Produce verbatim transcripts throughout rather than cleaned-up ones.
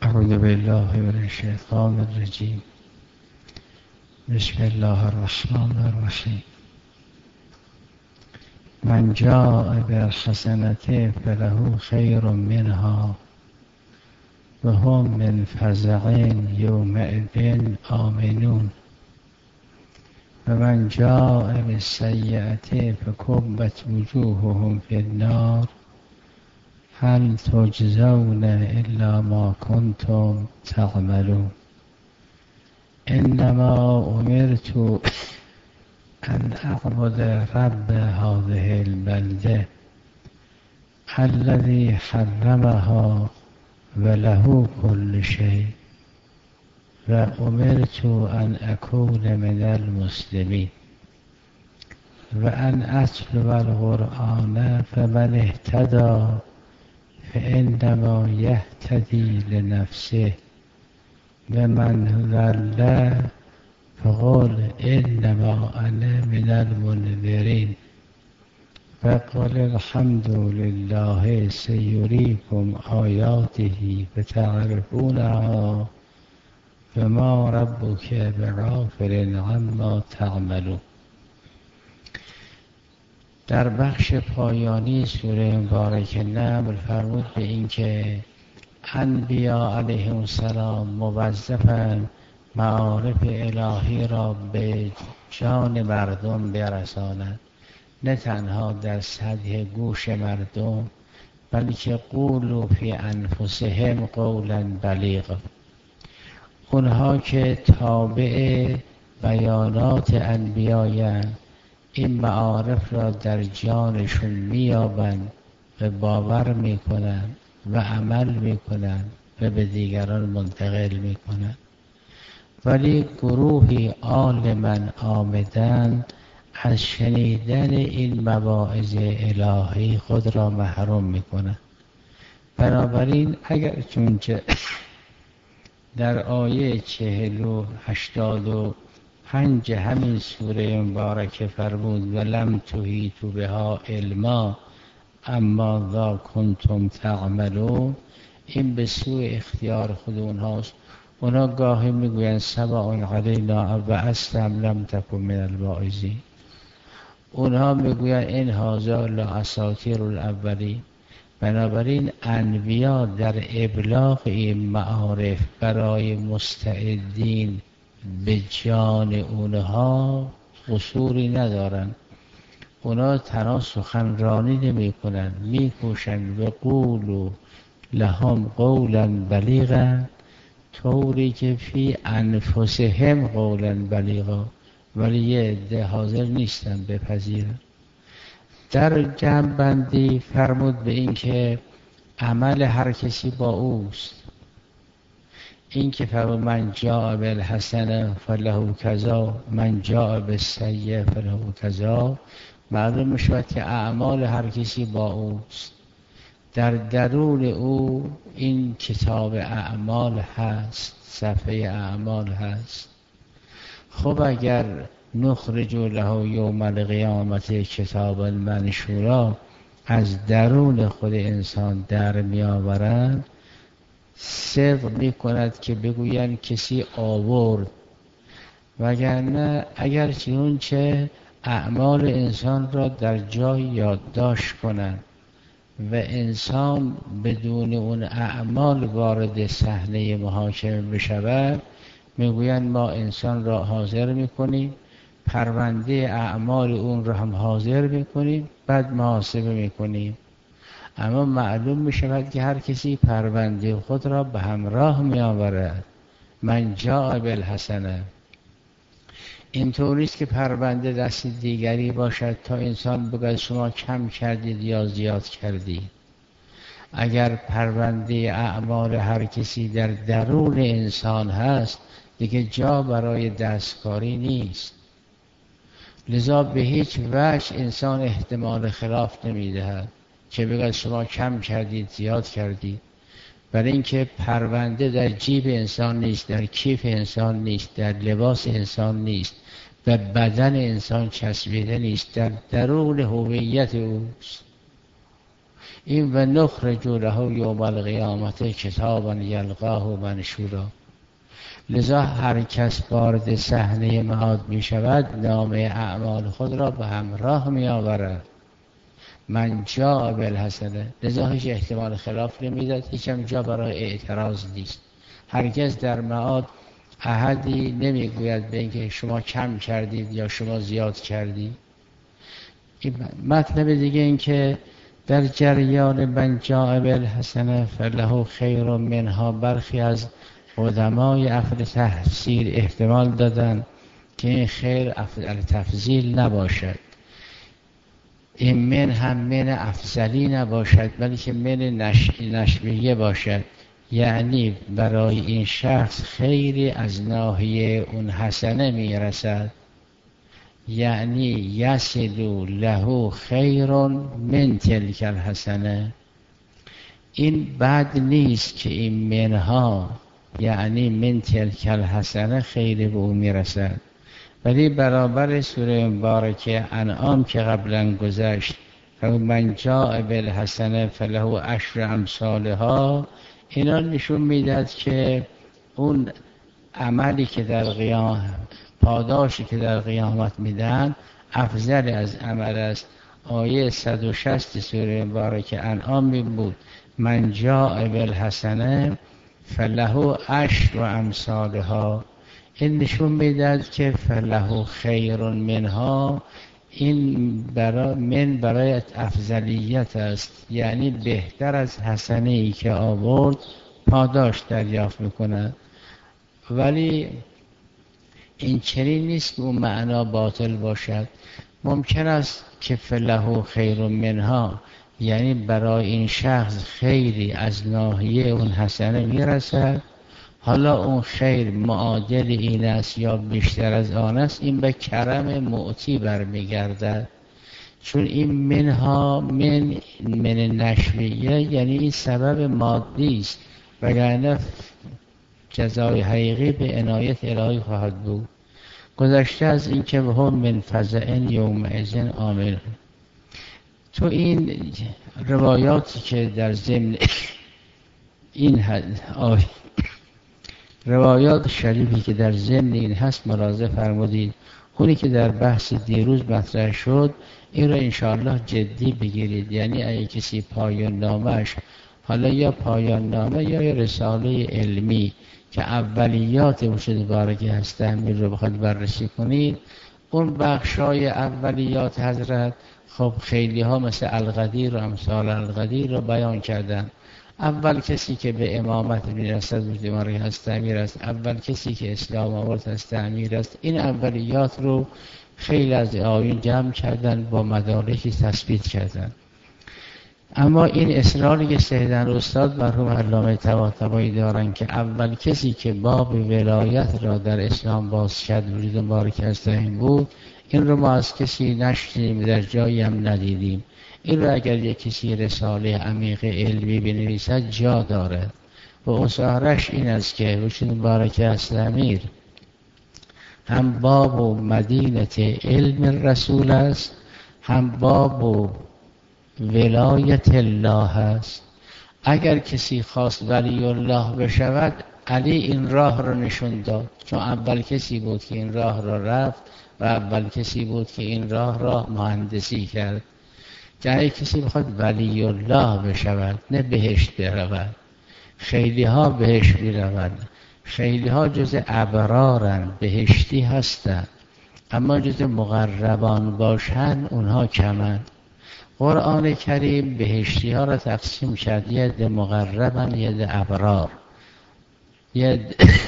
اعوذ بالله من الشیطان الرجیم. بسم الله الرحمن الرحیم. من جاء بالحسنة فله خیر منها و هم من فزع یومئذ آمنون و من جاء بالسیئة فکبت وجوههم فی النار هل تجزون الا ما کنتم تعملون. انما امرت ان اعبد رب هذه البلده الذي حرمها وله كل شيء و امرت ان اكون من المسلمين و ان اتلو القرآن فمن اهتدى فإنما يهتدي لنفسه و من ضل فقل انما انا من المنذرين فقل الحمد لله سيريكم آياته فتعرفونها وما ربك بغافل عما تعملون. در بخش پایانی سوره مبارکه نمل فرمود به این که انبیا علیهم السلام موظفند معارف الهی را به جان مردم برسانند، نه تنها در سطح گوش مردم بلکه قولوا فی انفسهم قولا بلیغا. اونها که تابع بیانات انبیایند این معارف را در جانشون میابند و باور میکنند و عمل میکنند و به دیگران منتقل میکنند. ولی گروهی عالما عامدن از شنیدن این مواعظ الهی خود را محروم میکنند. بنابراین اگر چونچه در آیه چهل و هشتاد و پنج همین سوره مبارکه فرمود و لم تحیطوا بها علما اما ذا کنتم تعملون، این به سوی اختیار خود اونهاست. اونا گاهی میگویند سواء علینا ابعثتم لم تکن من الواعظین. اونها میگویند این هذا لاساطیر الاولین. بنابراین انبیا در ابلاغ این معارف برای مستعدین به جان اونها قصوری ندارن. اونا تنها سخنرانی نمی کنن، می کوشن و قولوا لهم قولا بلیغا، طوری که فی انفسهم قولا بلیغا، ولی یه عده حاضر نیستن بپذیرن. در جمع بندی فرمود به این که عمل هر کسی با اوست. این که فرمود من جاء بالحسنه فله کذا من جاء بالسیئه فله کذا، معلوم میشود که اعمال هر کسی با اوست. در درون او این کتاب اعمال هست، صفحه اعمال هست. خب اگر نخرج له یوم القیامت کتابا منشورا از درون خود انسان در می آورند، صدق می کند که بگویند کسی آورد، وگرنه اگر چون چه اعمال انسان را در جای یادداشت کنند و انسان بدون اون اعمال وارد صحنه محاکمه بشود، میگویند ما انسان را حاضر میکنیم، پرونده اعمال اون را هم حاضر میکنیم، بعد محاسبه میکنیم. اما معلوم میشود که هر کسی پرونده خود را به همراه میآورد. من جاء بالحسنه، اینطوریست که پرونده دست دیگری باشد تا انسان بگوید شما کم کردید یا زیاد کردید. اگر پرونده اعمال هر کسی در درون انسان هست دیگه جا برای دستکاری نیست. لذا به هیچ وجه انسان احتمال خلاف نمیدهد که بگوید شما کم کردید زیاد کردید، برای اینکه پرونده در جیب انسان نیست، در کیف انسان نیست، در لباس انسان نیست، به بدن انسان چسبیده نیست، در درون هویت اوست. این و نخرج له یوم القیامت کتابا یلقاه منشورا. لذا هر کس وارد صحنه معاد می شود نامه اعمال خود را به همراه می آورد. من جاء بالحسنه، لذا هیچ احتمال خلاف نمیداد، هیچ هم جا برای اعتراض نیست. هرگز در معاد احدی نمیگوید به اینکه شما کم کردید یا شما زیاد کردید. مطلب دیگه این که در جریان من جاء بالحسنه فله خیر منها، برخی از قدمای افعال تفسیر احتمال دادن که این خیر افعال تفضیل نباشد، این من هم من افضلی نباشد، بلکه من نش... نشویه باشد. یعنی برای این شخص خیری از ناحیه اون حسنه میرسد، یعنی یصل له خیر من تلک الحسنه. این بد نیست که این منها یعنی من تلک الحسنه خیلی به او میرسد، ولی برابر سوره مبارکه انعام که قبلا گذشت من جاء بالحسنه فله عشر امثالها، اینا نشون میداد که اون عملی که در قیام پاداشی که در قیامت میدن افضل از عمل است. آیه صد و شصت سوره مبارکه انعام می بود من جاء بالحسنه فله عشر امثالها. این نشون میداد که فله خیر منها، این برای من برای افضلیت است، یعنی بهتر از حسنه ای که آورد پاداش دریافت میکند. ولی این چنین نیست که اون معنا باطل باشد. ممکن است که فله خیر منها یعنی برای این شخص خیری از ناحیه اون حسنه میرسد، حالا اون خیر معادل این است یا بیشتر از آن است، این به کرم معطی برمیگردد. چون این منها من من نشویه یعنی این سبب مادی است، وگرنه جزای حقیقی به عنایت الهی خواهد بود. گذشته از این که هم من فزع یومئذ آمنون. تو این روایاتی که در ضمن این آیه روایات شریفی که در ضمن این هست ملاحظه فرمودید. اونی که در بحث دیروز مطرح شد این را انشاءالله جدی بگیرید. یعنی اگه کسی پایان نامش حالا یا پایان نامه یا رساله علمی که اولیات مرشد بارگی هست همین رو بخواید بررسی کنید، اون بخشای اولیات حضرت خب خیلی ها مثل القدیر و امثال القدیر رو بیان کردن. اول کسی که به امامت میرسد مرشد بارگی هست امیر است، اول کسی که اسلام آورد هست امیر است. این اولیات رو خیلی از آیین جمع کردن، با مدارکی تثبیت کردن. اما این اصراری که سیدن استاد مرحوم علامه طباطبایی دارن که اول کسی که باب ولایت را در اسلام باز کرد مرشد بارگی هست این بود، این رو ما از کسی نشنیدیم، در جایی هم ندیدیم. این رو اگر یک کسی رساله عمیق علمی بنویسد جا دارد و اصارش این است که مرشد بارگی هست امیر هم باب و مدینت علم رسول است، هم باب و ولایت الله است. اگر کسی خواست ولی الله بشود، علی این راه را نشون داد، چون اول کسی بود که این راه را رفت و اول کسی بود که این راه را مهندسی کرد. که اگر کسی بخواد ولی الله بشود نه بهشت برود. خیلی ها بهشت برود، خیلی ها جز ابرارن، بهشتی هستن، اما جز مقربان باشن اونها کمن. قرآن کریم بهشتی ها را تقسیم کرد، یه ده مقربن یه ده ابرار. یه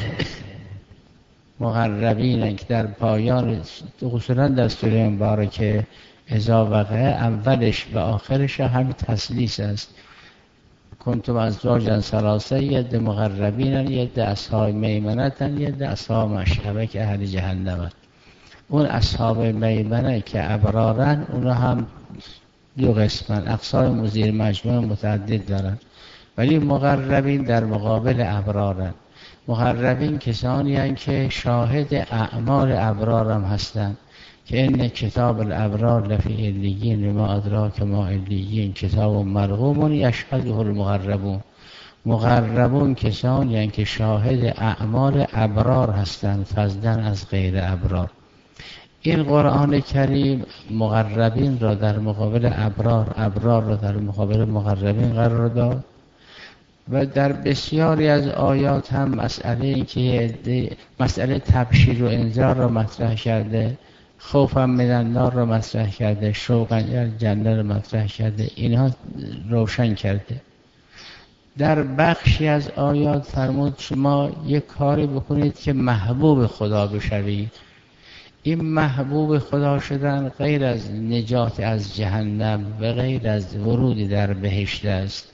مقربین که در پایان خصوصا در سوره مبارکه اذا وقع اولش و آخرش همین تسلیس است. کنتم ازواجا ثلاثه، یه ده مقربین یه ده اصحاب میمنتن یه ده اصحاب مشربه که اهل جهنم. اون اصحاب میمنه که ابرارن اونا هم دو قسمن، اقسام مزیر مجموع متعدد دارن، ولی مقربین در مقابل ابرارن. مقربین کسانی هستند که شاهد اعمال ابرار هم هستند. که ان کتاب الابرار لفی علیین و ما ادراک ما علیین کتاب مرقوم یشهده المقربون. مقربون کسانی یعنی که شاهد اعمال ابرار هستند فضلا از غیر ابرار. این قرآن کریم مقربین را در مقابل ابرار، ابرار را در مقابل مقربین قرار داد و در بسیاری از آیات هم مسئله این که مسئله تبشیر و انذار را مطرح کرده، خوفا من النار را مطرح کرده، شوقا الی الجنه را مطرح کرده، اینها روشن کرده. در بخشی از آیات فرمود شما یک کاری بکنید که محبوب خدا بشوید. این محبوب خدا شدن غیر از نجات از جهنم و غیر از ورود در بهشت است.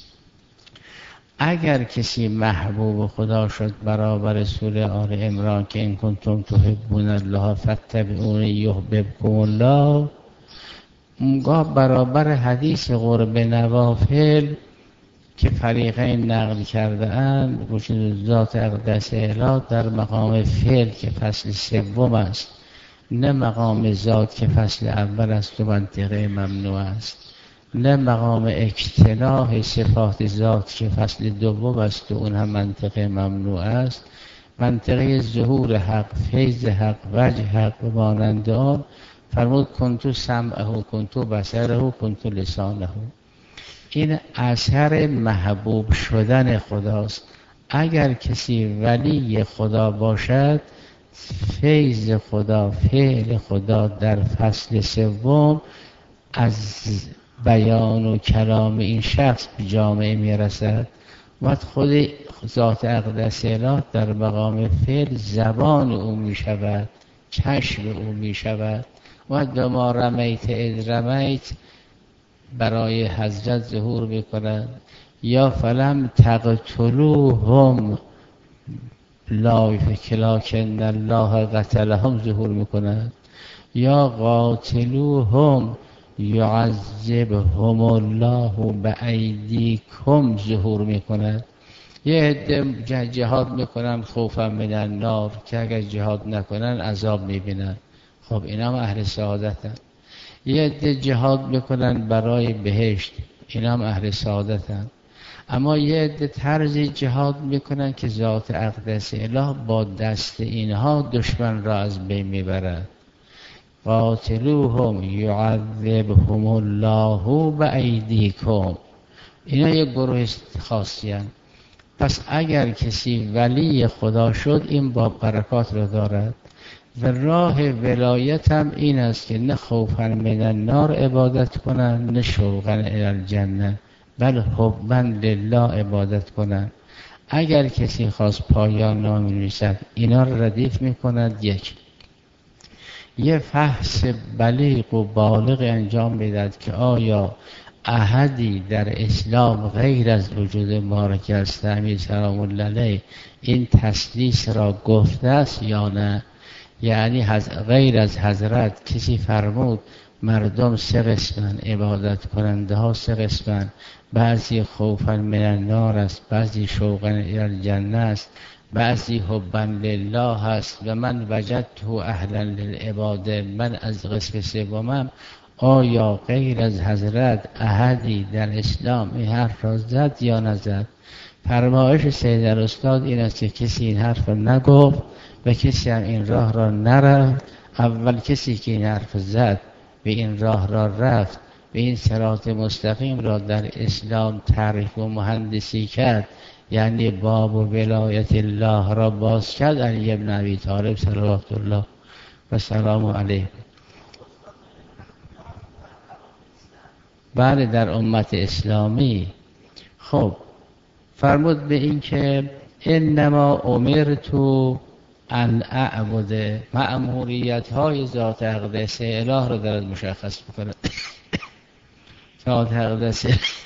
اگر کسی محبوب خدا شد برابر سوره آل عمران که این کنتم تحبون الله فاتبعونی یحببکم الله، اونگاه برابر حدیث قرب نوافل که فریقین نقل کرده اند وجود ذات اقدس الهی در مقام فعل که فصل سوم است، نه مقام ذات که فصل اول است و منطقه ممنوع است، نه مقام اجتناح صفات ذات که فصل دوم است و اون هم منطقه ممنوع است. منطقه ظهور حق، فیض حق، وجه حق و مانند آن فرمود کنتو سمعه، کنتو بصره، کنتو لسانه. این اثر محبوب شدن خداست. اگر کسی ولی خدا باشد، فیض خدا، فعل خدا در فصل سوم از بیان و کلام این شخص به جامعه میرسد و خود ذات اقدس الهی در مقام فعل زبان او می شود، چشم او می شود و دما رمیت اذ رمیت برای حضرت ظهور میکند. یا فلم تقتلوهم لا فکلاکن الله قتلهم ظهور میکند. یا قاتلوهم یعذبهم الله بایدیکم ظهور میکند. یه عده جهاد میکنن خوفا من النار که اگر جهاد نکنن عذاب میبینن. خب اینا هم اهل سعادتن. یه عده جهاد میکنن برای بهشت، اینا هم اهل سعادتن. اما یه عده طرز جهاد میکنن که ذات اقدس الهی با دست اینها دشمن را از بین میبرد. قاتلوهم یعذبهم الله بایدیکم. اینا یک گروه خاصی هستند. پس اگر کسی ولی خدا شد این باب برکات را دارد و راه ولایت هم این است که نه خوفا من النار عبادت کنند نه شوقا الی الجنه، بل حبا لله عبادت کنند. اگر کسی خواست پایان نامی نویسد اینا را ردیف می کند. یک یه فحص بلیغ و بالغ انجام بدهد که آیا احدی در اسلام غیر از وجود مبارک الاسلامی سلام الله علیه این تسلیس را گفته است یا نه. یعنی غیر از حضرت کسی فرمود مردم سه قسمن، عبادت کننده ها سه قسمن، بعضی خوفا من النار است، بعضی شوقا الی الجنه است، بعضی حبا لله است و من وجدته اهلا للعباده، من از قسم سومم. آیا غیر از حضرت احدی در اسلام این حرف را زد یا نزد؟ فرمایش سید الاستاد این است که کسی این حرف را نگفت و کسی هم این راه را نرفت. اول کسی که این حرف زد به این راه را رفت و این صراط مستقیم را در اسلام تعریف و مهندسی کرد، یعنی باب و ولایت الله را باز کرد، علی ابن ابی طالب صلوات الله و سلام علیه. بله در امت اسلامی. خب فرمود به این که انما امرتو ان اعبد، مأموریت های ذات اقدس اله را دارد مشخص بکنه. ذات اقدس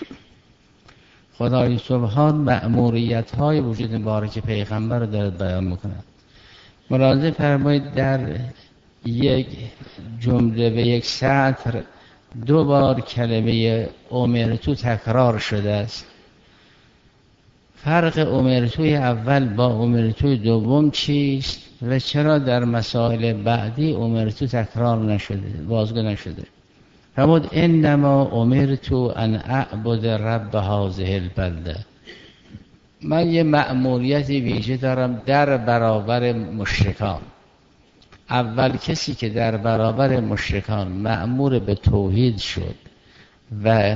خدای سبحان مأموریت های وجود مبارک پیغمبر را دارد بیان میکنه. ملاحظه فرمایید در یک جمله به یک سطر دو بار کلمه امرتو تکرار شده است. فرق امرتوی اول با امرتوی دوم چیست؟ و چرا در مسائل بعدی امرتو تکرار نشده، بازگو نشده؟ فرمود انما امرتو ان اعبد رب هذه البلده. من یه مأموریتی ویژه دارم در برابر مشرکان. اول کسی که در برابر مشرکان مأمور به توحید شد و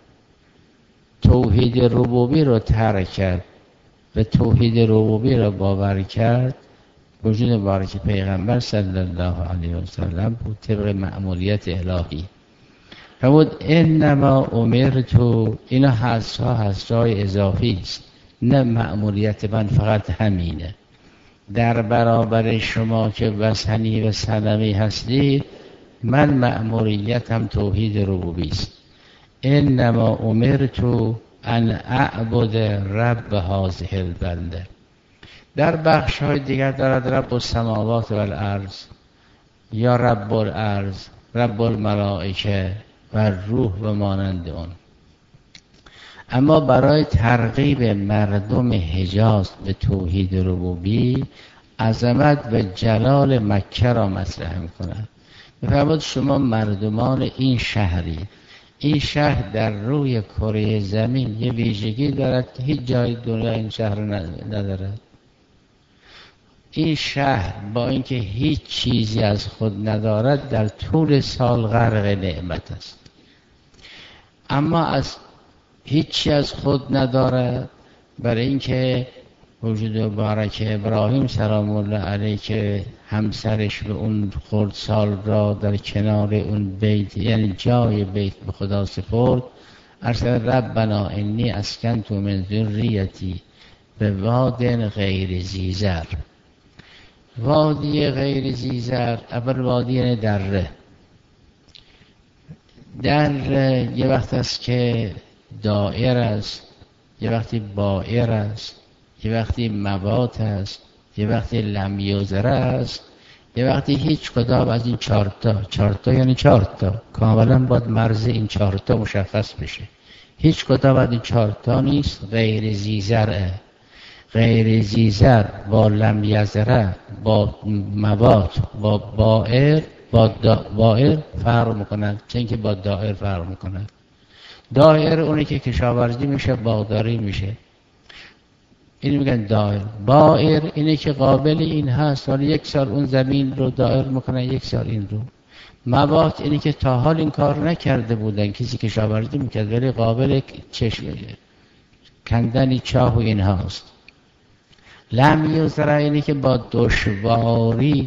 توحید ربوبی رو ترک کرد و توحید ربوبی رو باور کرد، وجود مبارک پیغمبر صلی الله علیه و سلم بود طبق مأموریت الهی. فرمود انما امرتو، اینا حسها حسهای اضافی است، نه مأموریت من فقط همینه. در برابر شما که وثنی و صنمی هستید، من مأموریتم توحید ربوبی است. انما امرتو ان اعبد رب هذه البلده. در بخش های دیگر دارد رب السماوات و الارض یا رب الارض، رب الملائکه و روح و مانند اون. اما برای ترغیب مردم حجاز به توحید ربوبی، عظمت و جلال مکه را مطرح می‌کند. می‌فرماید شما مردمان این شهری، این شهر در روی کره زمین یه ویژگی دارد که هیچ جای دنیا این شهر ندارد. این شهر با اینکه هیچ چیزی از خود ندارد، در طول سال غرق نعمت است. اما از هیچی از خود ندارد، برای اینکه وجود مبارک ابراهیم سلام الله علیه که همسرش به اون خردسال را در کنار اون بیت، یعنی جای بیت، به خدا سپرد. ارسل ربنا انی اسکنت من ذریتی به واد غیر ذی زرع. وادی غیر ذی زرع، اول وادی یعنی دره. دره یه وقت است که دائر است، یه وقتی بائر است، یه وقتی موات است، یه وقتی لم یزرع است، یه وقتی هیچ کدام از این چهارتا. چهارتا یعنی چهارتا، کاملا باید مرز این چهارتا مشخص بشه. هیچ کدام از این چهارتا نیست. غیر ذی زرع، غیر ذی زرع با لم یزرع، با موات، با بائر، با بائر فرق میکنند، چون که با دائر فرق میکنند. دائر اونی که کشاورزی میشه، باغداری میشه، این میگن دائر. بائر اینی که قابل این هست، حالا یک سال اون زمین رو دائر میکنن، یک سال این رو. موات اینی که تا حال این کار نکرده بودن، کسی کشاورزی میکرد ولی قابل چشم کندنی چاه و این هاست. لم یزرع اینی که با دشواری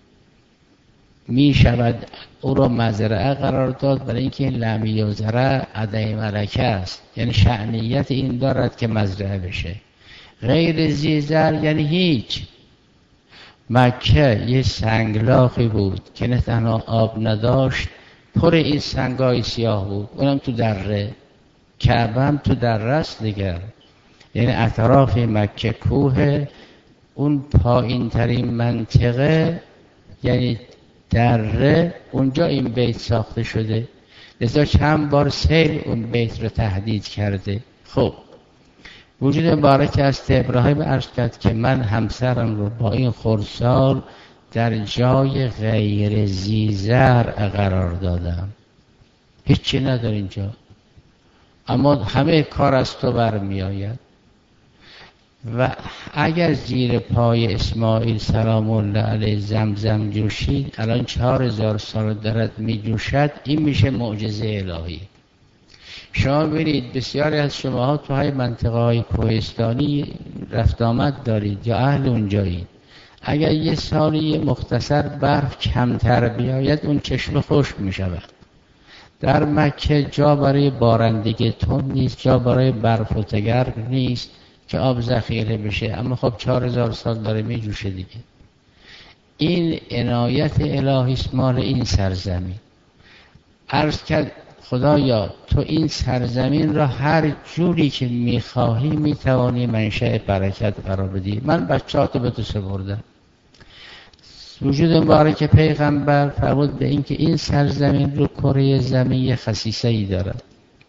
می شود او را مزرعه قرار داد، برای اینکه این لم یزرع عدم ملکه است، یعنی شأنیت این دارد که مزرعه بشه. غیر ذی زرع یعنی هیچ. مکه یه سنگلاخی بود که نه تنها آب نداشت، پر این سنگای سیاه بود، اونم تو دره. کعبه هم تو دره است دیگر، یعنی اطراف مکه کوه. اون پایین ترین منطقه یعنی دره، اونجا این بیت ساخته شده. لذا چند بار سیل اون بیت رو تهدید کرده. خب وجود مبارک است ابراهیم عرض کرد که من همسرم رو با این خردسال در جای غیر ذی زرع قرار دادم، هیچی نداره اینجا، اما همه کار از تو برمی آید. و اگر زیر پای اسماعیل سلام الله علیه زمزم جوشید، الان چهار هزار سال دارد می جوشد، این میشه معجزه الهی. شما ببینید بسیاری از شماها تو های منطقه های کوهستانی رفت آمد دارید یا اهل اونجایید. اگر یه سالی مختصر برف کمتر بیاید، اون چشمه خشک می شود. در مکه جا برای بارندگی تند نیست، جا برای برف و تگرگ نیست که آب ذخیره بشه، اما خب چهار هزار سال داره می جوشه دیگه. این عنایت الهی است مال این سرزمین. عرض کرد خدایا تو این سرزمین را هر جوری که میخواهی میتوانی منشأ برکت قرار بدی. من بچه‌هاتو به تو سپردم. وجود مبارک پیغمبر فرمود به این که این سرزمین رو کره زمین یه خصیصه‌ای دارد.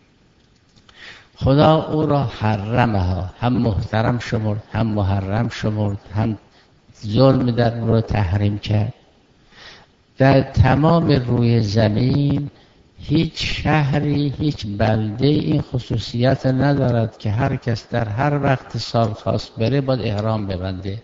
خدا او را حرمها، هم محترم شمرد، هم محرم شمرد، هم ظلم در رو تحریم کرد. در تمام روی زمین هیچ شهری، هیچ بلده این خصوصیت ندارد که هر کس در هر وقت سال خواست بره باید احرام ببنده.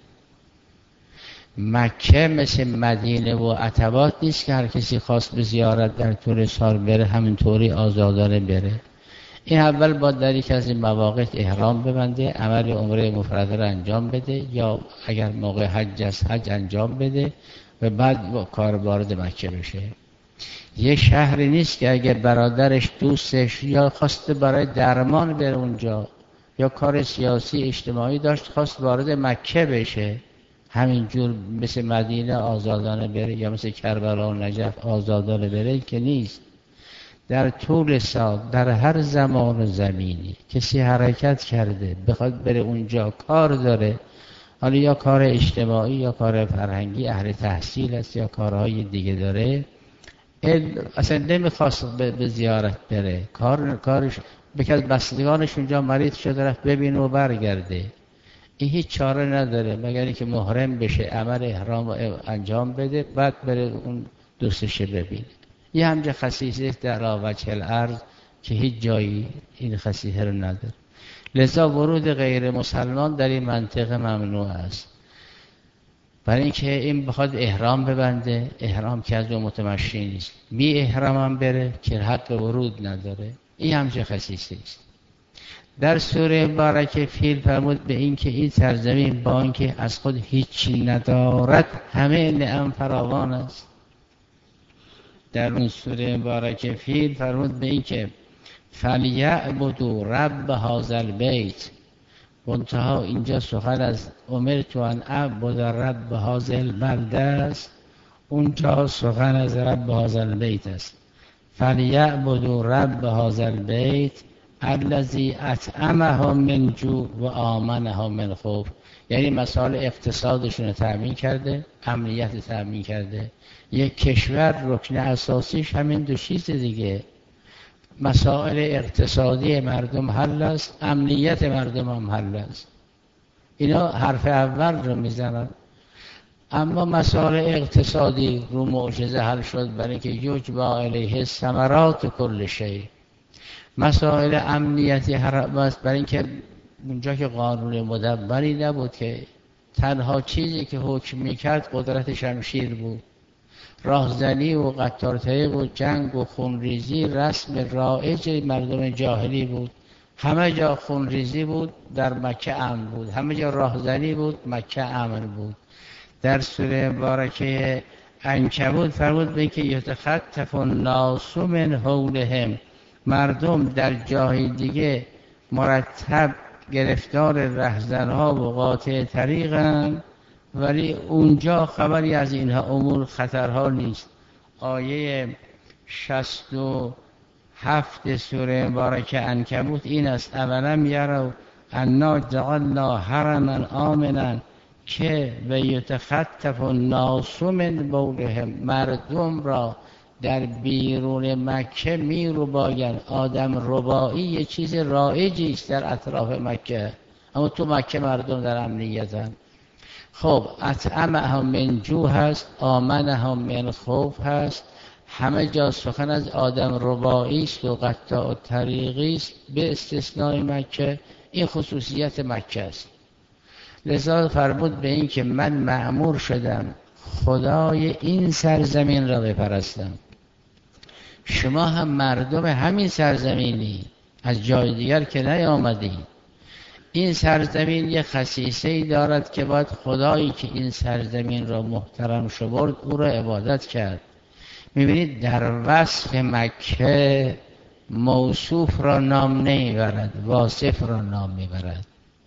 مکه مثل مدینه و عتبات نیست که هر کسی خواست به زیارت در طول سال بره همینطوری آزادانه بره. این اول باید در یک از این مواقع احرام ببنده، عمل عمره مفرده را انجام بده، یا اگر موقع حج است حج انجام بده و بعد با کار وارد مکه بشه. یه شهری نیست که اگر برادرش، دوستش یا خواسته برای درمان بره اونجا یا کار سیاسی اجتماعی داشت خواست وارد مکه بشه همینجور مثل مدینه آزادانه بره یا مثل کربلا و نجف آزادانه بره که نیست. در طول سال در هر زمان و زمینی کسی حرکت کرده بخواد بره اونجا کار داره، حالا یا کار اجتماعی یا کار فرهنگی، اهل تحصیل است یا کارهای دیگه داره، اصلا نمیخواست به زیارت بره، کار کارش بکرد بستگانش اونجا مریض شده رفت ببینه و برگرده، این هیچ چاره نداره مگر اینکه محرم بشه، عمل احرام انجام بده، بعد بره اون دوستش ببینه. یه همچه خصیصه در وجه الارض که هیچ جایی این خصیصه رو نداره. لذا ورود غیر مسلمان در این منطقه ممنوع است. برای اینکه این بخواد احرام ببنده، احرام که از اون متمشی نیست، بی احرام هم بره که حق ورود نداره، این همچه خصیصه است. در سوره مبارکه فیل فرمود به این که این سرزمین با اینکه از خود هیچی ندارد همه نعم فراوان است. در اون سوره مبارکه فیل فرمود به این که فلیعبدوا رب هذا البیت، منتها اینجا سخن از امرت ان اعبد رب هذا البلده است، اونجا سخن از رب هذا البیت است. فلیعبدوا رب هذا البیت الذی اطعمهم من جوع و آمنهم من خوف، یعنی مسائل اقتصادشون رو تامین کرده، امنیت تامین کرده. یک کشور رکن اساسیش همین دو چیز دیگه، مسائل اقتصادی مردم حل است، امنیت مردم هم حل است. اینا حرف اول رو میزنن. اما مسائل اقتصادی رو معجزه حل شد برای اینکه یجبا الیه ثمرات کل شیء. مسائل امنیتی حرام است برای اینکه اونجا که قانون مدبری نبود که تنها چیزی که حکم میکرد قدرت شمشیر بود. راهزنی و قطارطریق و جنگ و خونریزی رسم رایج مردم جاهلی بود. همه جا خونریزی بود، در مکه امن بود. همه جا راهزنی بود، مکه امن بود. در سوره مبارکه عنکبوت فرمود به که یتخطف الناس من حولهم، مردم در جای دیگه مرتب گرفتار رهزنها و قاطع طریقن، ولی اونجا خبری از اینها امور خطرها نیست. آیه شصت و هفت سوره مبارکه عنکبوت این است: اولم یروا انا جعلنا حرما آمنا که و یتخطف الناس من حولهم، مردم را در بیرون مکه می رو باید. آدم ربایی یه چیز رایجی است در اطراف مکه، اما تو مکه مردم در امنیتن. خب اطعمهم من جوع هست، آمنهم من خوف هست. همه جا سخن از آدم ربایی است و قطاع طریقی است به استثنای مکه. این خصوصیت مکه است. لذا فرمود به این که من مأمور شدم خدای این سرزمین را بپرستم. شما هم مردم همین سرزمینی، از جای دیگر که نیامدید. این سرزمین یک خصیصه‌ای دارد که باید خدایی که این سرزمین را محترم شمرد او را عبادت کرد. میبینید در وصف مکه موصوف را نام نمیبرد، واصف را نام میبرد.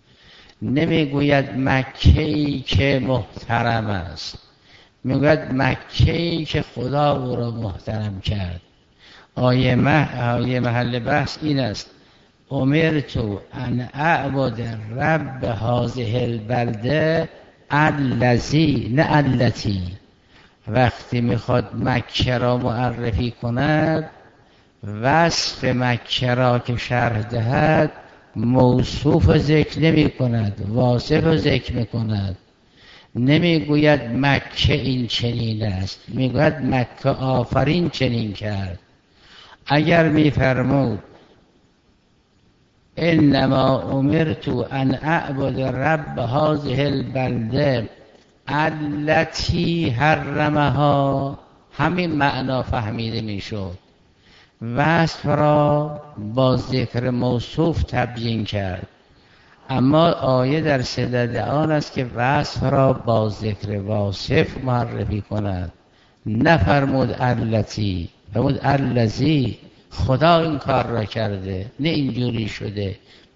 نمیگوید مکه‌ای که محترم است، میگوید مکه‌ای که خدا او را محترم کرد. آیه, مح... آیه محل بحث این است: امرتو ان اعبد رب هذه البلده الذی نه التی. وقتی میخواد مکه را معرفی کند، وصف مکه را که شرح دهد، موصوف ذکر نمی کند، واصف ذکر می کند. نمیگوید مکه این چنین است، میگوید مکه آفرین چنین کرد. اگر میفرمود انما امرت ان اعبد رب هذه البلده التي حرمها، همین معنا فهمیده میشد. وصف را با ذکر موصوف تبیین کرد، اما آیه در صدد آن است که وصف را با ذکر واصف معرفی کند. نفرمود التی، فرمود الذی، خدا این کار را کرده، نه اینجوری شده.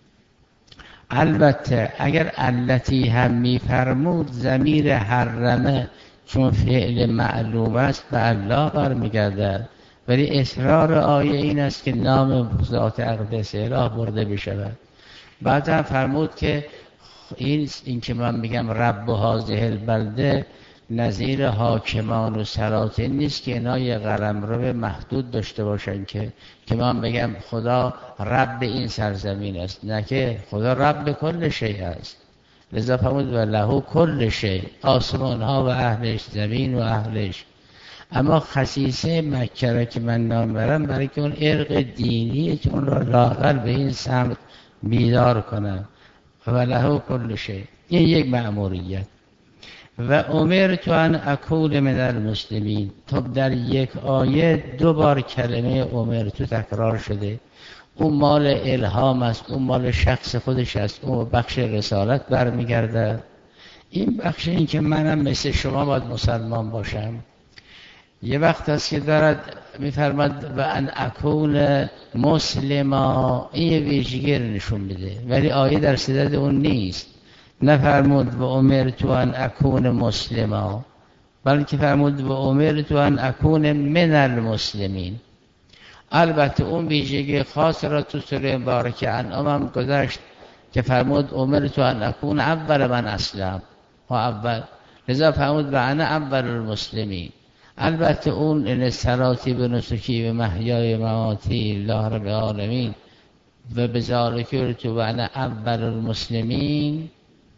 البته اگر التی هم میفرمود ضمیر حرمه چون فعل معلوم است به الله برمیگردد، ولی اصرار آیه این است که نام ذات اقدس اله برده بشود. بعد هم فرمود که این این که من میگم رب هذه البلده نظیر حاکمان و سلاطین نیست که اینا یه قلمرو محدود داشته باشن که که من بگم خدا رب این سرزمین است، نه که خدا رب کل شیء است. لذا فرمود و له کل شیء، آسمان ها و اهلش، زمین و اهلش. اما خصیصه مکه را که من نام برم برای که اون ارق دینی که اون را لااقل به این سمت بیدار کنم. و له کل شیء، این یک مأموریت. و امرت ان اکون من المسلمین، تو در یک آیه دو بار کلمه امرت تکرار شده. اون مال الهام است، اون مال شخص خودش است، اون بخش رسالت برمیگرده. این بخش این که منم مثل شما باید مسلمان باشم. یه وقت است که دارد میفرماد و ان اکون مسلما، این ویژگی نشون میده، ولی آیه در صدد اون نیست. نفرمود و امرت ان اکون مسلما، بلکه فرمود و امرت ان اکون من المسلمین. البته اون ویژگی خاص را تو سوره مبارکه انعام هم گذاشت که فرمود امرت ان اکون اول من اسلم و اول، لذا فرمود و انا اول المسلمین. البته اون ان صلاتی به نسکی و محیای و مماتی لله رب العالمین و بذالک امرت و انا اول المسلمین،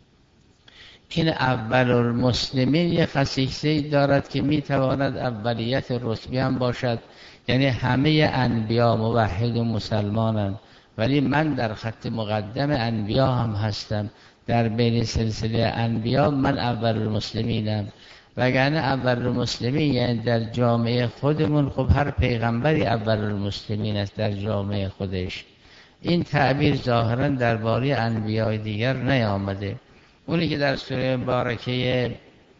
این اول المسلمین یه خصیصه‌ای دارد که میتواند اولیت رتبه هم باشد، یعنی همه انبیا موحد و مسلمانند، ولی من در خط مقدم انبیا هم هستم. در بین سلسله انبیا من اول المسلمینم، وگرنه اول المسلمین یعنی در جامعه خودمون خب هر پیغمبری اول المسلمین است در جامعه خودش. این تعبیر ظاهرا درباره انبیای دیگر نیامده. اونی که در سوره مبارکه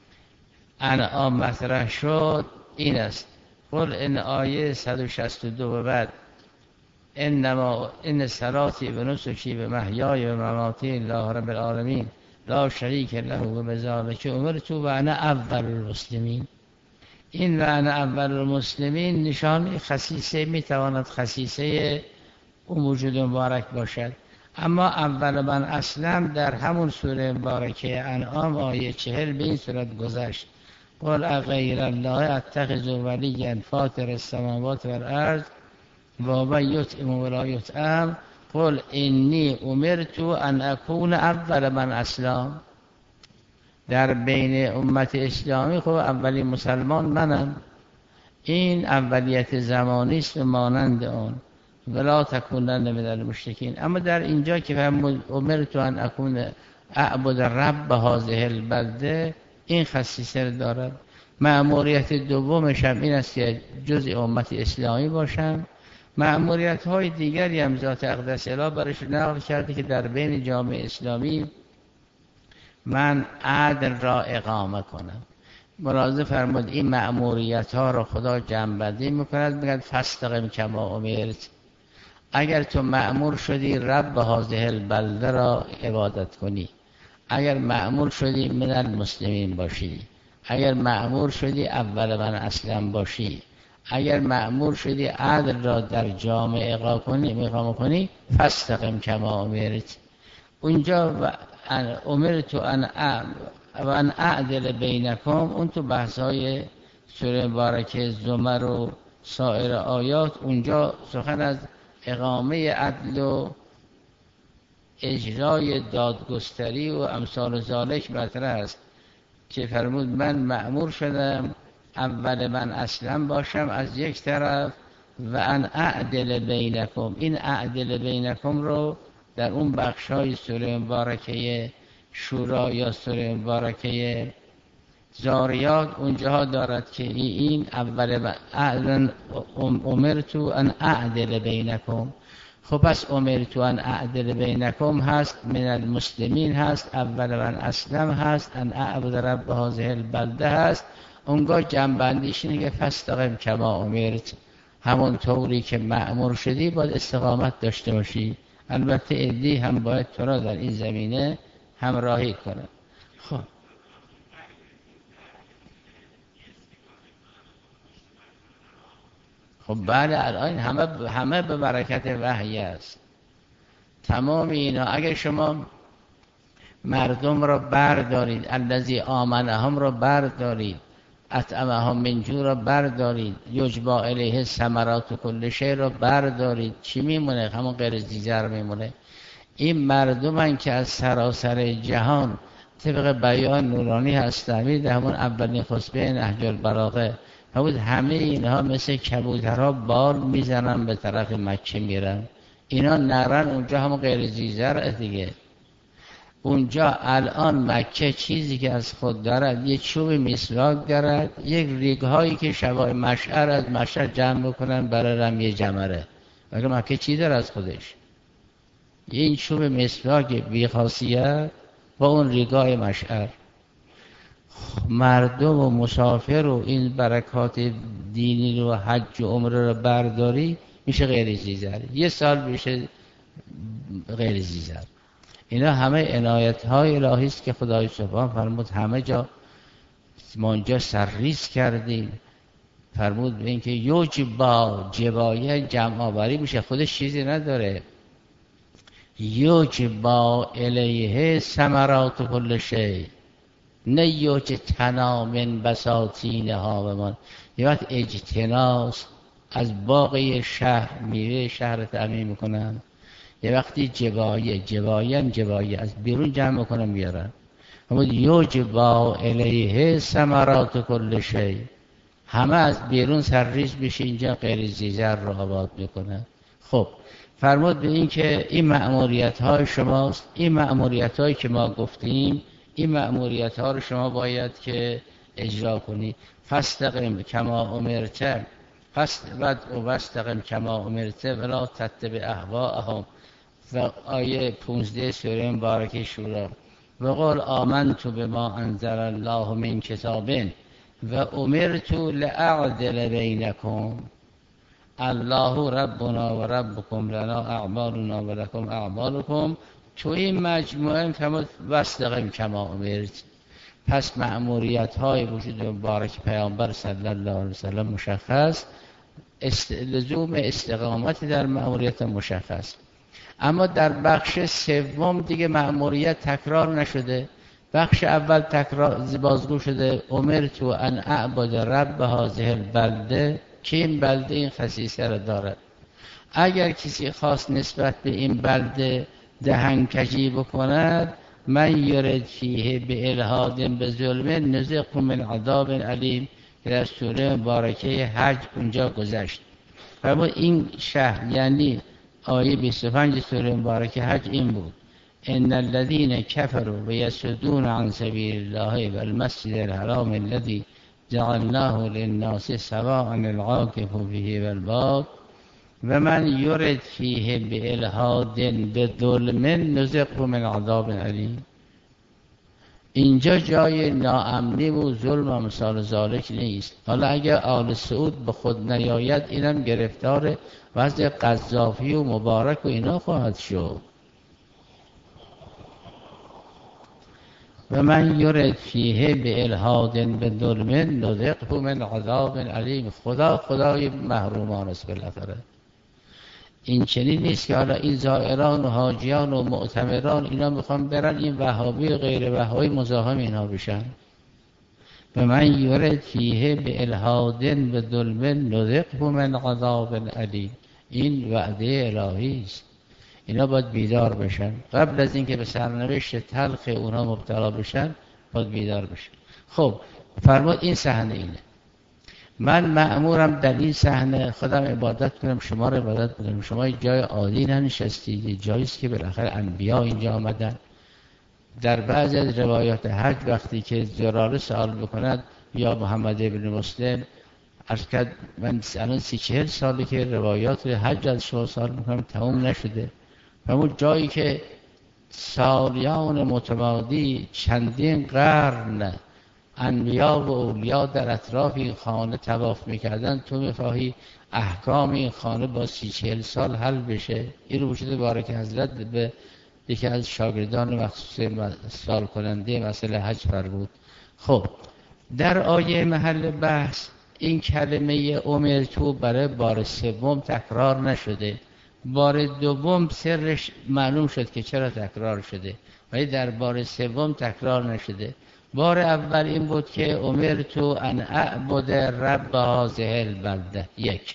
انعام مطرح شد این است. قل این آیه صد و شصت و دو و بعد انما ان صلاتی و نسکی و محیای و مماتی لله رب العالمین لا شریک له و بذالک امرت و انا اول المسلمین. این و انا اول المسلمین نشان خصیصه، میتواند خصیصه اون موجود مبارک باشد. اما اول من اسلم در همون سوره مبارکه انعام آیه چهل به این صورت گذشت. قل اغیر الله اتخذ ولیا فاطر السماوات والارض و من یطعم ولا یطعم قل انی امرت ان اکون اول من اسلم. در بین امت اسلامی خب اولی مسلمان منم، این اولیت زمانی است و مانند آن ولا تکونن من المشرکین. اما در اینجا که فرمود امرت ان اکون اعبد رب هذه البلده، این خصیصه دارد. مأموریت دومش هم این است که جزء امت اسلامی باشم. مأموریت های دیگری هم ذات اقدس اله برش نقل کرده که در بین جامعه اسلامی من عدل را اقامه کنم. ملاحظه فرمود این مأموریت ها را خدا جمع‌بندی میکند، میگه فاستقم کما امرت. اگر تو مأمور شدی رب هذه البلده را عبادت کنی، اگر مأمور شدی من المسلمین باشی، اگر مأمور شدی اول من اسلم باشی، اگر مأمور شدی عدل را در جامعه اقامه کنی اقامه کنی فاستقم کما امرت. اونجا امرت ان و ان اعدل بینکم، اون تو بحث‌های سوره مبارکه زمر و سایر آیات اونجا سخن از اقامه عدل و اجرای دادگستری و امثال ذالک مطرح است. که فرمود من مأمور شدم اول من اصلا باشم از یک طرف و ان اعدل بینکم. این اعدل بینکم رو در اون بخشای سوره مبارکه شورا یا سوره مبارکه زاریات اونجاها دارد که این اول من امرتو ان اعدل بینکم. خب پس امرتو ان اعدل بینکم هست، من المسلمین هست، اول من اسلم هست، ان اعبد رب هذه البلده هست. اونگاه جنبندیش اینه که فاستقم کما امرت، همون طوری که مأمور شدی باید استقامت داشته باشی. البته ادی هم باید تو را در این زمینه همراهی کنه. خب خب بله الان همه همه به برکت وحی است. تمام اینا اگر شما مردم را بردارید، الذی آمنهم را بردارید، اطعمهم من جوع را بردارید، یجبا الیه ثمرات کل شیء را بردارید، چی میمونه؟ همون غیر زیزر میمونه. این مردمن که از سراسر جهان طبق بیان نورانی هستند. در همون اولین خطبه نهج البلاغه بود همه اینها مثل کبوترها بال میزنن به طرف مکه میرن. اینا نرن اونجا همون غیر زیزر دیگه. اونجا الان مکه چیزی که از خود دارد یک چوب مسواک دارد، یک ریگ هایی که شبای مشعر از مشعر جمع بکنن برای رمی جمره. مگه مکه چی داره از خودش؟ این چوب مسواک بی خاصیت با اون ریگای مشعر. مردم و مسافر و این برکات دینی رو حج و عمره رو برداری میشه غیر زیزر، یه سال میشه غیر زیزر. اینا همه عنایت های الهی است که خدای سبحان فرمود همه جا ما اینجا سرریز کردیم. فرمود به این که یوجبا، جبایه جمع آوری میشه، خودش چیزی نداره. یوجبا الیه ثمرات کل شیء، نه یوج تنا من بساطینها و من. یه وقت اجتناس از باقی شهر میوه شهر تأمین میکنن، یه وقتی جبایه جبایه هم جبایه از بیرون جمع میکنن بیارن. همون یوجبا الیه ثمرات کل شیء، همه از بیرون سرریز بشه اینجا غیر زیزر رو آباد میکنن. خب فرمود به این که این مأموریت های شماست، این مأموریت هایی که ما گفتیم، این مأموریت ها رو شما باید که اجرا کنی. فاستقم کما امرت، فاستقم کما امرت ولا تتبع اهواءهم. و آیه پانزده سوره مبارکه شورا و قل آمنت بما انزل الله من کتاب و امرت لاعدل بینکم الله ربنا و ربکم لنا اعمالنا و لکم اعمالکم. تو این مجموعه فرمود واستقم کما امرت. پس مأموریت های وجود مبارک پیامبر صلی الله علیه وسلم مشخص، است... لزوم استقامت در مأموریت مشخص. اما در بخش سوم دیگه مأموریت تکرار نشده. بخش اول تکرار بازگو شده، امرت ان اعبد رب هذه البلده، که این بلده این خصیصه را دارد. اگر کسی خواست نسبت به این بلده دهنکجی بکند، من یرد فیه به الهاد به ظلم نذقه من عذاب علیم که در سوره مبارکه حج اونجا گذشت. و این شهر یعنی آیه بیست و پنج سوره مبارکه حج این بود: ان الذين كفروا ويصدون عن سبيل الله والمسجد الحرام الذي جعلناه للناس سواء العاكف فيه والباد و من یرد فیه به الهاد به ظلم نذقه من عذاب علیم. اینجا جای ناامنی و ظلم و مثال ذالک نیست. حالا اگر آل سعود به خود نیاید، اینم گرفتار وضع قذافی و مبارک و اینا خواهد شد. و من یرد فیه به الهاد به ظلم نذقه من عذاب علیم. خدا خدای محرومان است بالاخره. این چنین نیست که حالا این زائران و حاجیان و معتمران اینا میخوان برن این وهابی و غیر وهابی مزاحم اینا بشن. و من یرد فیه به الهاد به ظلم نذقه من عذاب علیم. این وعده الهی است. اینا باید بیدار بشن قبل از اینکه به سرنوشت تلخ اونها مبتلا بشن، باید بیدار بشن. خب فرمود این صحنه اینه، من مأمورم در این صحنه خودم عبادت کنم، شما رو عبادت کنم. شما جای عالی ننشستید، جایی است که بالاخره انبیا اینجا آمدن. در بعضی از روایات حج وقتی که زراره سوال بکند یا محمد ابن مسلم عرض کرد من الان سی چهل ساله که روایات حج از شما سوال میکنم تمام نشده. همون جایی که سالیان متمادی چندین قرن انبیا و اولیا در اطراف این خانه طواف میکردن، تو میخواهی احکام این خانه با سی چهل سال حل بشه؟ این رو بشده بارک حضرت به یکی از شاگردان مخصوص سوال کننده مسئله حج فرمود. خب در آیه محل بحث این کلمه امرتو برای بار سوم تکرار نشده، بار دوم سرش معلوم شد که چرا تکرار شده، ولی در بار سوم تکرار نشده. بار اول این بود که امرتو ان اعبد رب هذه البلده، یک.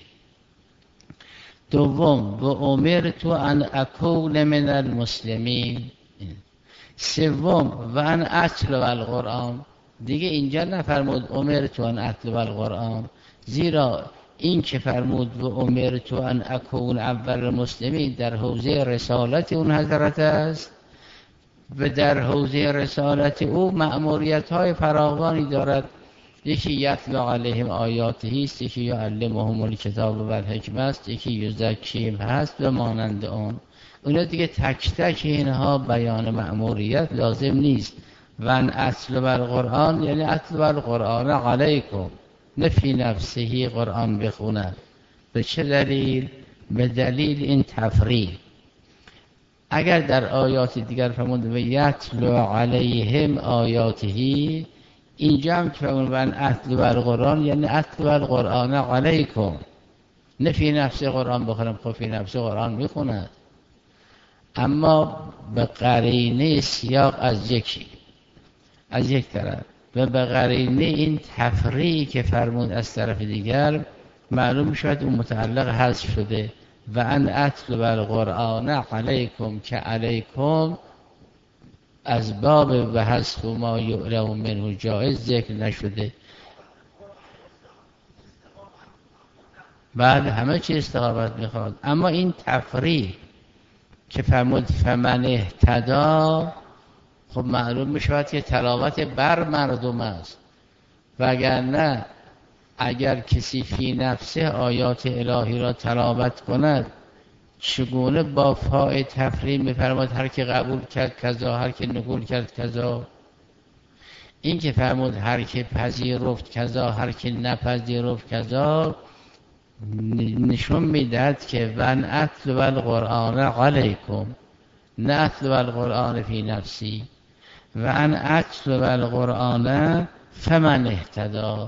دوم و امرتو ان اکون من المسلمین. سوم و ان اتلو القرآن. دیگه اینجا نفرمود امرتو ان اتلو القرآن، زیرا این که فرمود و امرتو ان اکون اول المسلمین در حوزه رسالت اون حضرت است و در حوزه رسالت او مأموریت های فراوانی دارد. یکی یتلو علیهم آیاته است، یکی یعلمهم الکتاب و الحکمه است، یکی یزکیهم هست و مانند اون. اونا دیگه تک تک اینها بیان مأموریت لازم نیست. و ان اتلو القرآن یعنی اتلو القرآن علیکم، نه فی نفسه قرآن بخونه. به چه دلیل؟ به دلیل این تفریق. اگر در آیات دیگر فرمود و یتلو علیهم آیاته، اینجا هم که فرمود و ان اتلو القرآن یعنی اتلو القرآن علیکم، نه فی نفسه قرآن بخونم. خب فی نفسه قرآن میخوند، اما به قرینه سیاق از یکی از یک طرف و به قرینه این تفریق که فرمود از طرف دیگر معلوم میشود اون متعلق حذف شده. و ان اتلو القرآن علیکم که علیکم از باب و حذف ما یعلم منه جایز ذکر نشده. بعد همه چی استقامت میخواد، اما این تفریق که فرمود فمن اهتدی، خب معلوم میشود که تلاوت بر مردم است. وگرنه اگر کسی فی نفسه آیات الهی را تلاوت کند، چگونه با فاء تفریق میفرماد هر که قبول کرد کذا، هر که نقول کرد کذا؟ این که فرمود هر که پذیرفت کذا، هر که نپذیرفت کذا، نشون میدهد که ون اتلو القرآن علیکم، نه اتلو القرآن فی نفسی. و ان اتلو القرآن فمن اهتدی.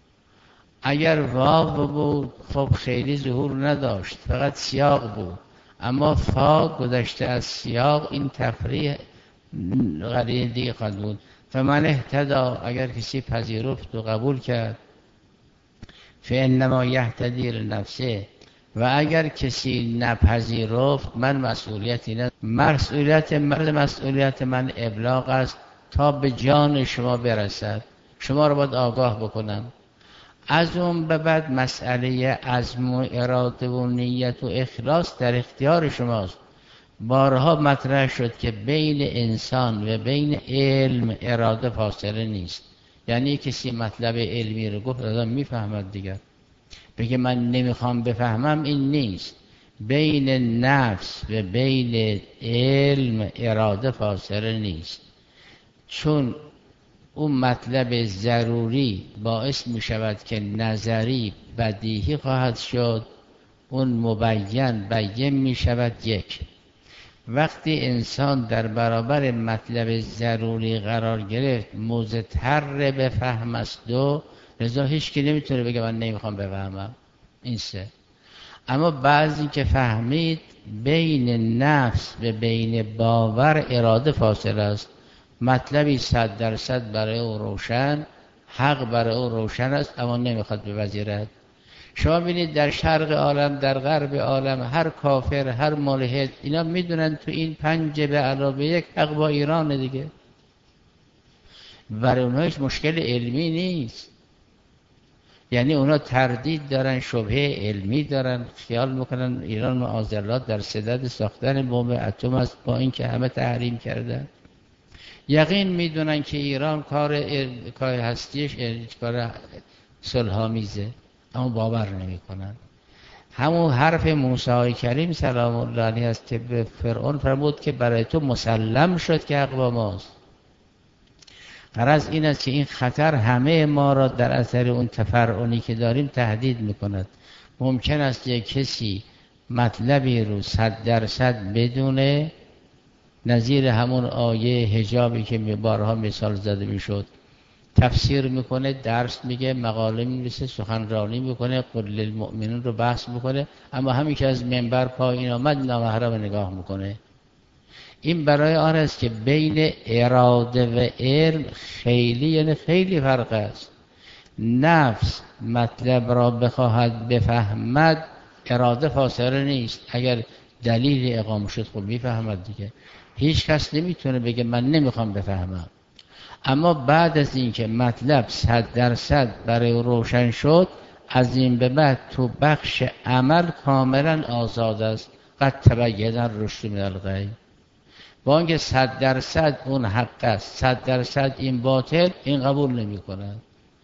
اگر واو بود خب خیلی ظهور نداشت، فقط سیاق بود، اما فا گذشته از سیاق، این تفریح قرینه دیگه خواهد بود. فمن اهتدی، اگر کسی پذیرفت و قبول کرد، فانما یهتدی لنفسه. و اگر کسی نپذیرفت، من مسئولیتی نه. مسئولیت من مسئولیت من ابلاغ است تا به جان شما برسد. شما رو باید آگاه بکنم. از اون به بعد مسئله عزم و اراده و نیت و اخلاص در اختیار شماست. بارها مطرح شد که بین انسان و بین علم اراده فاصله نیست. یعنی کسی مطلب علمی رو گفت آدم میفهمد دیگر، بگه من نمیخوام بفهمم، این نیست. بین نفس و بین علم اراده فاصله نیست، چون اون مطلب ضروری باعث می شود که نظری بدیهی خواهد شد، اون مبین بین می شود. یک وقتی انسان در برابر مطلب ضروری قرار گرفت مضطر به فهم است، دو لذا هیچ کی نمیتونه بگه من نمیخوام بفهمم. این سه. اما بعضی که فهمید بین نفس و بین باور اراده فاصله است، مطلبی صد درصد برای او روشن، حق برای او روشن است، اما نمیخواد بپذیرد. شما ببینید در شرق عالم، در غرب عالم، هر کافر، هر ملحد، اینا میدونن تو این پنج به علاوه یک حق با ایران دیگه. برای اونها هیچ مشکل علمی نیست. یعنی اونا تردید دارن، شبهه علمی دارن، خیال میکنن ایران معاذالله در صدد ساختن بمب اتم است با اینکه همه تحریم کردن. یقین میدونن که ایران کار کار هستیش کار صلح‌آمیزه، اما باور نمیکنن. همون حرف موسی کریم سلام الله علیه است که به فرعون فرمود که برای تو مسلم شد که حق با ماست. غرض این است که این خطر همه ما را در اثر اون تفرعنی که داریم تهدید میکند. ممکن است یک کسی مطلبی رو صد درصد بدونه، نظیر همون آیه حجابی که بارها مثال زده میشد، تفسیر میکنه، درس میگه، مقاله می‌نویسه، سخنرانی میکنه، قل للمؤمنین رو بحث میکنه، اما همین که از منبر پایین آمد نامحرم نگاه میکنه. این برای آن است که بین اراده و علم خیلی یعنی خیلی فرق است. نفس مطلب را بخواهد بفهمد، اراده فاصله نیست. اگر دلیل اقامه شد خب میفهمد دیگه. هیچ کس نمیتونه بگه من نمیخوام بفهمم. اما بعد از اینکه مطلب صد درصد برای روشن شد، از این به بعد تو بخش عمل کاملا آزاد است. قد تبین الرشد من الغی. با اینکه صد درصد اون حق است، صد درصد این باطل، این قبول نمی کنند.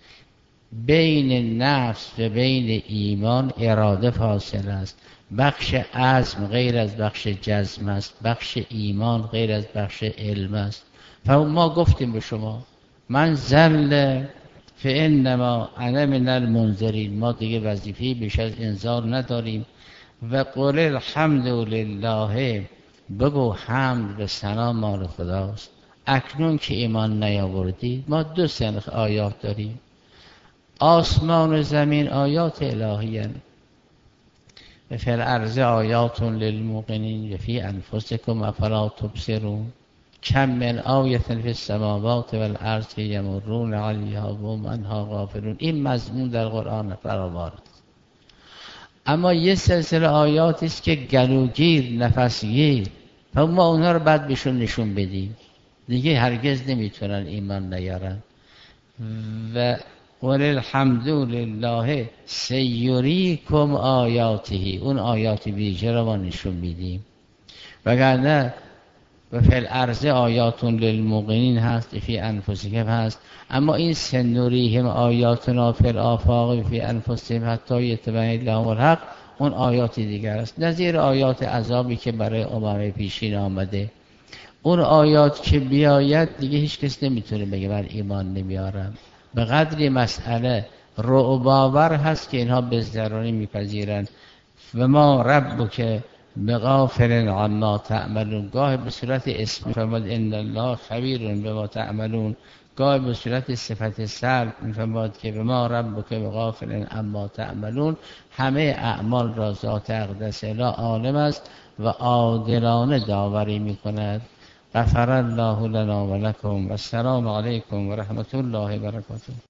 بین نفس و بین ایمان اراده فاصله است. بخش عزم غیر از بخش جزم است، بخش ایمان غیر از بخش علم است. ما گفتیم به شما من زل فانما انا من المنذرین، ما دیگه وظیفه‌ای بیش از انذار نداریم. و قل الحمد لله، بگو حمد و ثنا مال خداست. اکنون که ایمان نیاوردید، ما دو سنخ آیات داریم. آسمان و زمین آیات الهی هستند. و فی الارض آیات للموقنین و فی انفسکم افلا تبصرون. کم من آیة فی السماوات والارض یمرون علیها و هم عنها غافلون. این مضمون در قرآن فراوان است. اما یه سلسله آیاتی است که گلوگیر، نفسگیر، و ما اونها رو بعد بهشون نشون بدیم، دیگه هرگز نمیتونن ایمان نیارن. و قل الحمد لله سیریکم آیاته، اون آیات ویژه رو ما نشون میدیم. وگرنه و فی الارض آیات للموقنین هست، فی انفسکم هست. اما این سنوریهم آیاتنا فی الآفاق فی انفسهم حتی یتبین لهم الحق، اون آیات دیگر است، نظیر آیات عذابی که برای امم پیشین آمده. اون آیات که بیاید دیگه هیچ کس نمیتونه بگه من ایمان نمیارم. به قدری مسئله رو و باور هست که اینها بزرگانی میپذیرن. و ما ربک بغافل عما تعملون، گاه به صورت اسم فرمود ان الله خبیر بما تعملون، گاه به صورت صفت سلب میفرماد که به ما ربک بغافل عما تعملون. همه اعمال را ذات اقدس اله عالم است و عادلانه داوری میکند. غفر الله لنا و لکم و السلام علیکم و رحمت الله و برکاته.